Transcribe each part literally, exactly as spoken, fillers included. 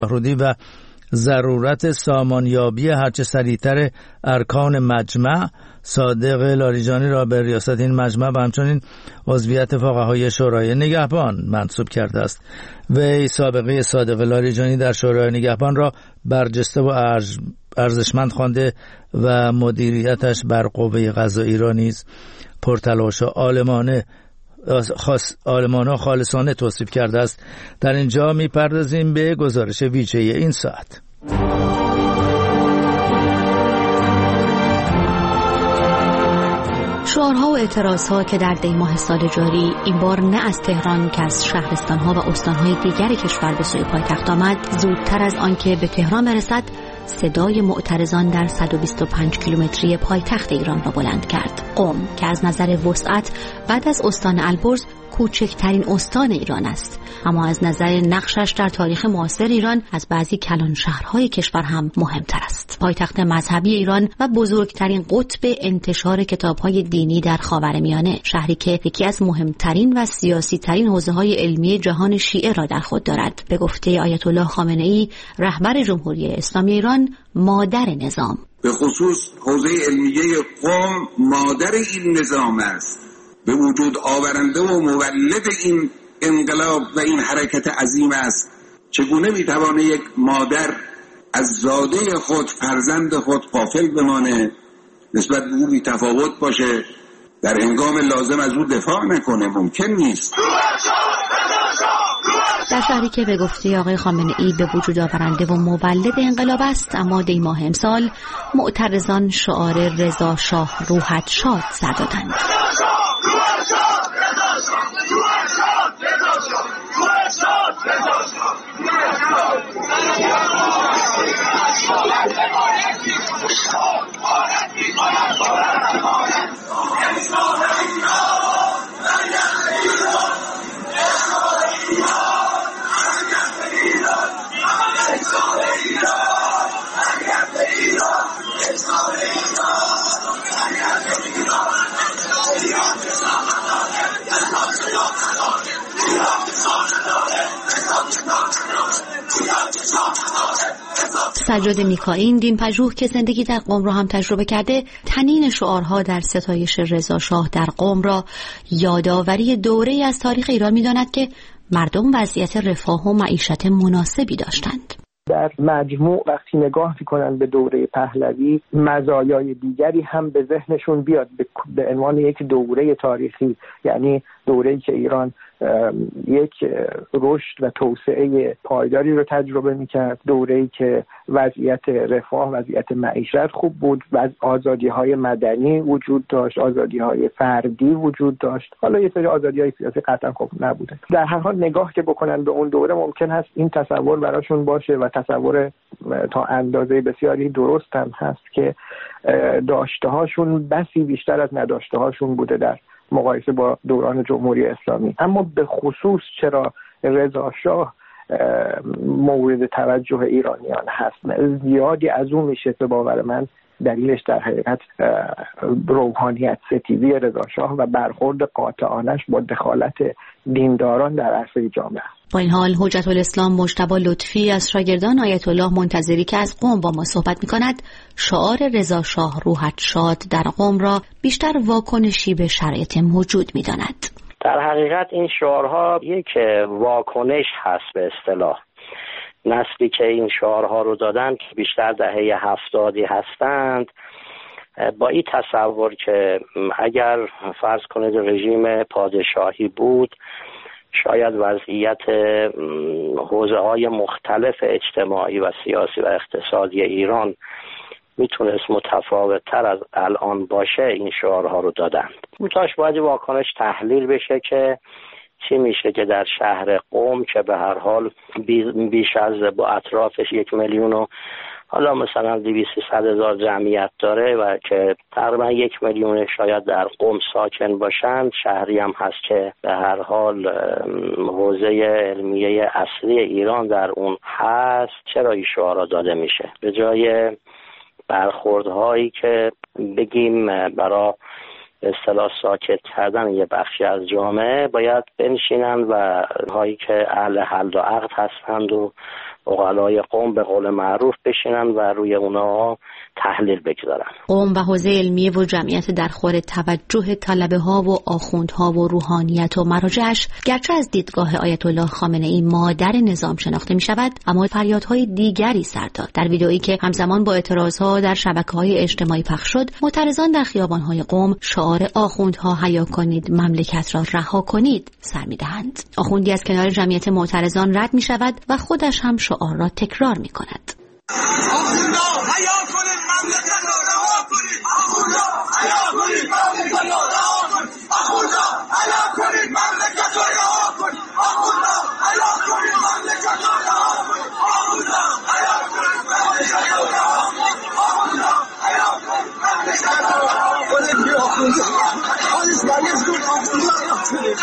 رودی و ضرورت سامانیابی هرچه سریعتر ارکان مجمع صادق لاریجانی را به ریاست این مجمع و همچنین عضویت فقهای شورای نگهبان منصوب کرده است. وی سابقه صادق لاریجانی در شورای نگهبان را برجسته و ارزشمند خوانده و مدیریتش بر قوه قضایی را نیز پرتلاش و عالمانه خاص عالمانه خالصانه توصیف کرده است. در اینجا می‌پردازیم به گزارش ویژه این ساعت. شعارها و اعتراضها که در دی ماه سال جاری این بار نه از تهران که از شهرستان‌ها و استان‌های دیگر کشور به سوی پایتخت آمد، زودتر از آنکه به تهران برسد صدای معترضان در صد و بیست و پنج کیلومتری پایتخت ایران را بلند کرد. قم که از نظر وسعت بعد از استان البرز کوچکترین استان ایران است، اما از نظر نقشش در تاریخ معاصر ایران از بعضی کلان شهرهای کشور هم مهمتر است. پایتخت مذهبی ایران و بزرگترین قطب انتشار کتاب‌های دینی در خاورمیانه، شهری که یکی از مهمترین و سیاسی‌ترین حوزه‌های علمی جهان شیعه را در خود دارد. به گفته آیت الله خامنه‌ای رهبر جمهوری اسلامی ایران، مادر نظام، به خصوص حوزه علمیه قم مادر این نظام است، به وجود آورنده و مولد این انقلاب و این حرکت عظیم است. چگونه میتوانه یک مادر از زاده خود، فرزند خود غافل بمانه، نسبت به او بی‌تفاوت باشه، در هنگام لازم از او دفاع نکنه؟ ممکن نیست. در شهری که به گفته آقای خامنه‌ای به وجود آورنده و مولد انقلاب است، اما دی ماه امسال معترضان شعار رضا شاه روحت شاد زد دادند. سجاد میکائین، دین پژوه که زندگی در قم را هم تجربه کرده، تنین شعارها در ستایش رضا شاه در قم را یادآوری دوره‌ای از تاریخ ایران می‌داند که مردم وضعیت رفاه و معیشت مناسبی داشتند. در مجموع وقتی نگاه می‌کنند به دوره پهلوی، مزایای دیگری هم به ذهنشون بیاد به عنوان یک دوره تاریخی، یعنی دوره‌ای که ایران یک رشد و توسعه پایداری رو تجربه می‌کرد، دوره‌ای که وضعیت رفاه، وضعیت معیشت خوب بود و آزادی‌های مدنی وجود داشت، آزادی‌های فردی وجود داشت. حالا یه سری آزادی‌های سیاسی قطعا خوب نبوده. در هر حال نگاه که بکنن به اون دوره، ممکن هست این تصور براشون باشه و تصور تا اندازه بسیاری درست هم هست که داشته‌هاشون بسی بیشتر از نداشته‌هاشون بوده در مقایسه با دوران جمهوری اسلامی. اما به خصوص چرا رضا شاه مورد توجه ایرانیان هست، زیادی از اون میشه به باور من دلیلش در حقیقت روحانیت ستیزی رضا شاه و برخورد قاطعانش با دخالت دینداران در عرصه جامعه. با این حال حجت الاسلام مجتبی لطفی از شاگردان آیت الله منتظری که از قم با ما صحبت می‌کند، شعار رضا شاه روحت شاد در قم را بیشتر واکنشی به شرایط موجود می‌داند. در حقیقت این شعارها یک واکنش هست به اصطلاح. نسلی که این شعارها رو دادن که بیشتر دهه هفتادی هستند، با این تصور که اگر فرض کنید رژیم پادشاهی بود، شاید وضعیت حوزه‌های مختلف اجتماعی و سیاسی و اقتصادی ایران میتونست متفاوت تر از الان باشه، این شعارها رو دادند. متاش باید واکنش تحلیل بشه که چی میشه که در شهر قم که به هر حال بیش از با اطرافش یک میلیون و حالا مثلا دویست صد هزار جمعیت داره و که تقریبا یک میلیون شاید در قم ساکن باشند، شهری هم هست که به هر حال حوزه علمیه اصلی ایران در اون هست، چرا این شعارا داده میشه؟ به جای برخوردهایی که بگیم برای به اصطلاح ساکت کردن یه بخشی از جامعه، باید بنشینن و هایی که اهل حل و عقد هستند و عقلای قوم به قول معروف بشینن و روی اونها تحلیل بگذارن. قوم و حوزه علمیه و جمعیت در خور توجه طلبه ها و آخوندها و روحانیت و مراجعش گرچه از دیدگاه آیت الله خامنه ای مادر نظام شناخته می شود، اما فریادهای دیگری سر داد. در ویدئویی که همزمان با اعتراضها در شبکه‌های اجتماعی پخش شد، معترضان در خیابان‌های قم شعار آخوندها حیا کنید مملکت را رها کنید سر می‌دهند. آخوندی از کنار جمعیت معترضان رد می‌شود و خودش هم شعار را تکرار می‌کند. آخوندها حیا کنید مملکت را رها کنید. آخوندها حیا کنید مملکت را رها کنید. آخوندها حیا کنید مملکت را رها کنید. آخوندها حیا کنید مملکت را رها کنید. آخوندها حیا کنید مملکت را رها کنید. آخوندها حیا کنید مملکت را رها کنید. آخوندها آنش باید کنید. آخوندها حیا کنید.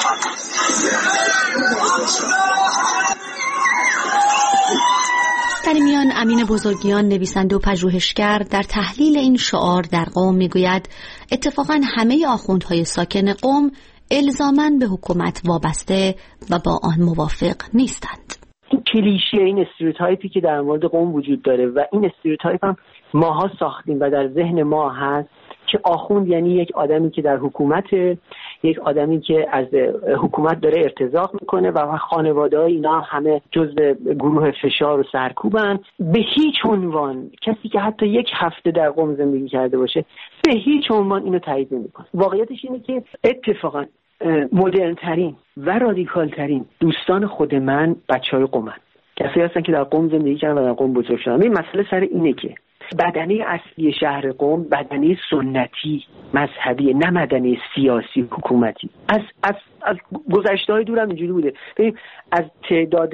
در میان امین بزرگیان، نویسنده و پژوهشگر، در تحلیل این شعار در قم میگوید اتفاقا همه آخوندهای ساکن قم الزاماً به حکومت وابسته و با آن موافق نیستند. این کلیشه، این استریوتایپی که در مورد قم وجود داره و این استریوتایپ هم ماها ساختیم و در ذهن ما هست که آخوند یعنی یک آدمی که در حکومت، یک آدمی که از حکومت داره ارتزاق میکنه و خانواده‌های اینا همه جزء گروه فشار و سرکوبن. به هیچ عنوان کسی که حتی یک هفته در قم زندگی کرده باشه به هیچ عنوان اینو تایید نمیکنه. واقعیتش اینه که اتفاقا مدرن ترین و رادیکال ترین دوستان خود من بچهای قمن، کسایی هستن که در قم زندگی کردن و در قم بزرگ شدن. این مسئله سر اینه که بدنه اصلی شهر قم بدنه سنتی مذهبی، نه بدنه سیاسی حکومتی. از از از گذشته‌های دورم اینجوری بوده. ببین از تعداد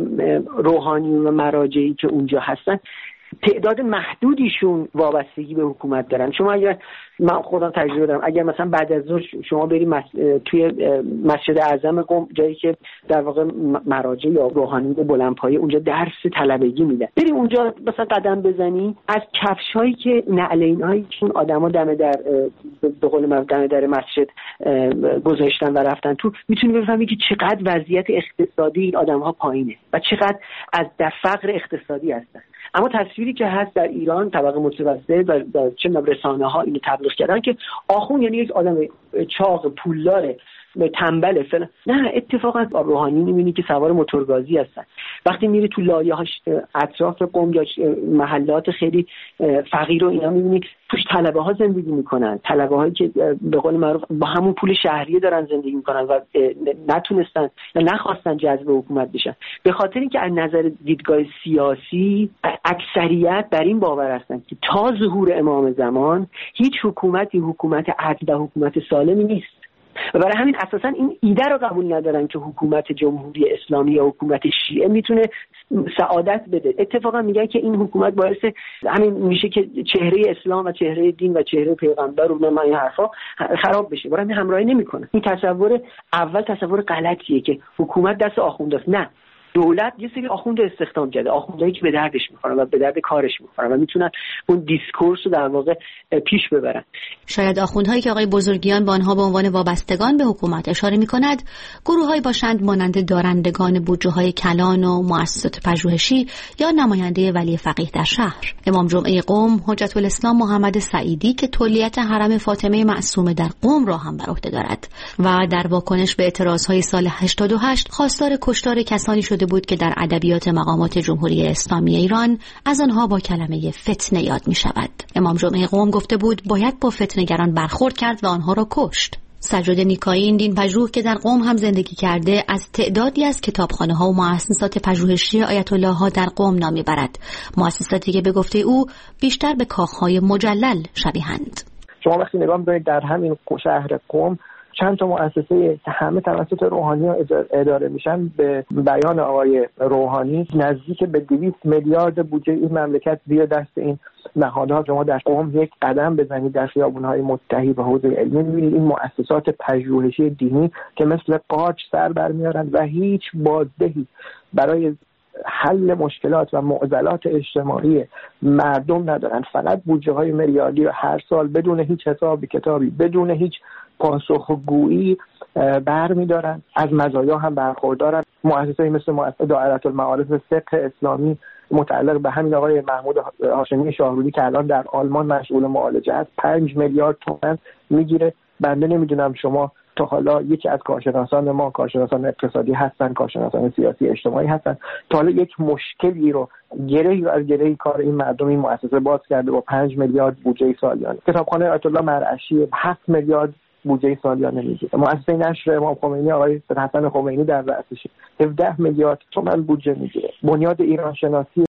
روحانیون و مراجعی که اونجا هستن، تعداد محدودیشون وابستگی به حکومت دارن. شما اگر، من خودم تجربه دارم، اگر مثلا بعد از ظهر شما برید مس... توی مسجد اعظم قم، جایی که در واقع مراجع یا روحانیون بلندپایه اونجا درس طلبگی میدن، بری اونجا مثلا قدم بزنی، از کفشایی که نعلینایی که اون آدما دم در به قول من دم در مسجد گذاشتن و رفتن تو، میتونی بفهمی که چقدر وضعیت اقتصادی این آدم‌ها پایینه و چقدر از در فقر اقتصادی هستن. اما تصویری که هست در ایران طبقه متوسط و چه رسانه‌ها اینو تبلیغ کردن که آخوند یعنی یک آدم چاق پولدار تنبل فلان. نه، اتفاقا روحانی می‌بینی که سوار موتورگازی هستن. وقتی میری تو لایه‌هاش اطراف قم یا محلات خیلی فقیر و اینا می‌بینی توش طلبه‌ها زندگی می‌کنن، طلبه‌هایی که به قول معروف با همون پول شهریه دارن زندگی می‌کنن و نتونستن یا نخواستن جذب حکومت بشن، به خاطر اینکه از نظر دیدگاه سیاسی اکثریت بر این باور هستن که تا ظهور امام زمان هیچ حکومتی حکومت عدل و حکومت سالمی نیست و برای همین اساسا این ایده رو قبول ندارن که حکومت جمهوری اسلامی یا حکومت شیعه میتونه سعادت بده. اتفاقا میگن که این حکومت باعث همین میشه که چهره اسلام و چهره دین و چهره پیغمبر رو من این حرفا خراب بشه. برای همین همراهی نمیکنن. این تصور اول تصور غلطیه که حکومت دست آخونداست. نه، دولت یه سری آخوند استخدام کرده، آخوندایی که به دردش میخورن و به درد کارش میخورن و میتونن اون دیسکورس رو در واقع پیش ببرن. شاید آخوندهایی که آقای بزرگیان به آنها به عنوان وابستگان به حکومت اشاره میکند گروه‌هایی باشند مانند دارندگان بودجه‌های کلان و مؤسسات پژوهشی یا نماینده ولی فقیه در شهر. امام جمعه قم حجت الاسلام محمد سعیدی که تولیت حرم فاطمه معصومه در قم را هم بر عهده دارد و در واکنش به اعتراضهای سال هشتاد و هشت خواستار کشتار کسانی شده بود که در ادبیات مقامات جمهوری اسلامی ایران از آنها با کلمه فتنه یاد می شود. امام جمعه قم گفته بود باید با فتنه‌گران برخورد کرد و آنها را کشت. سجاد نیکایی، دین پژوه که در قم هم زندگی کرده، از تعدادی از کتابخانه‌ها و مؤسسات پژوهشی آیت الله ها در قم نام می‌برد. مؤسساتی که به گفته او بیشتر به کاخهای مجلل شبیهند. شما وقتی نگاه می‌کنید در همین شهر قم چند تا مؤسسه که همه توسط روحانی‌ها اداره میشن، به بیان آقای روحانی نزدیک به دویست میلیارد بودجه این مملکت زیر دست این نهادها. شما در قم یک قدم بزنید در خیابان‌های متحی و حوزه علمی می‌بینید این مؤسسات پژوهشی دینی که مثل قارچ سر برمیارن و هیچ بازدهی برای حل مشکلات و معضلات اجتماعی مردم ندارن. فقط بودجه های میلیاردی رو هر سال بدون هیچ حساب کتابی، بدون هیچ پاسخگویی برمی‌دارن. از مزایا هم برخوردارن. مؤسسه‌ای مثل مؤسسه دائره المعارف فقه اسلامی متعلق به همین آقای محمود هاشمی شاهرودی که الان در آلمان مشغول معالجه است پنج میلیارد تومان میگیره. بنده نمیدونم شما تا حالا یکی از کارشناسان ما، کارشناسان اقتصادی هستن، کارشناسان سیاسی اجتماعی هستن، تا حالا یک مشکلی رو گرهی از گرهی کار این مردم این مؤسسه باز کرده با پنج میلیارد بودجه سالیانه. کتابخانه آیت الله مرعشی هفت میلیارد بودجه سالیانه میگیره. مؤسسه نشر امام خمینی آقای حسن خمینی در رأسش هفده میلیارد تومان بودجه میگیره. بنیاد ایران شناسی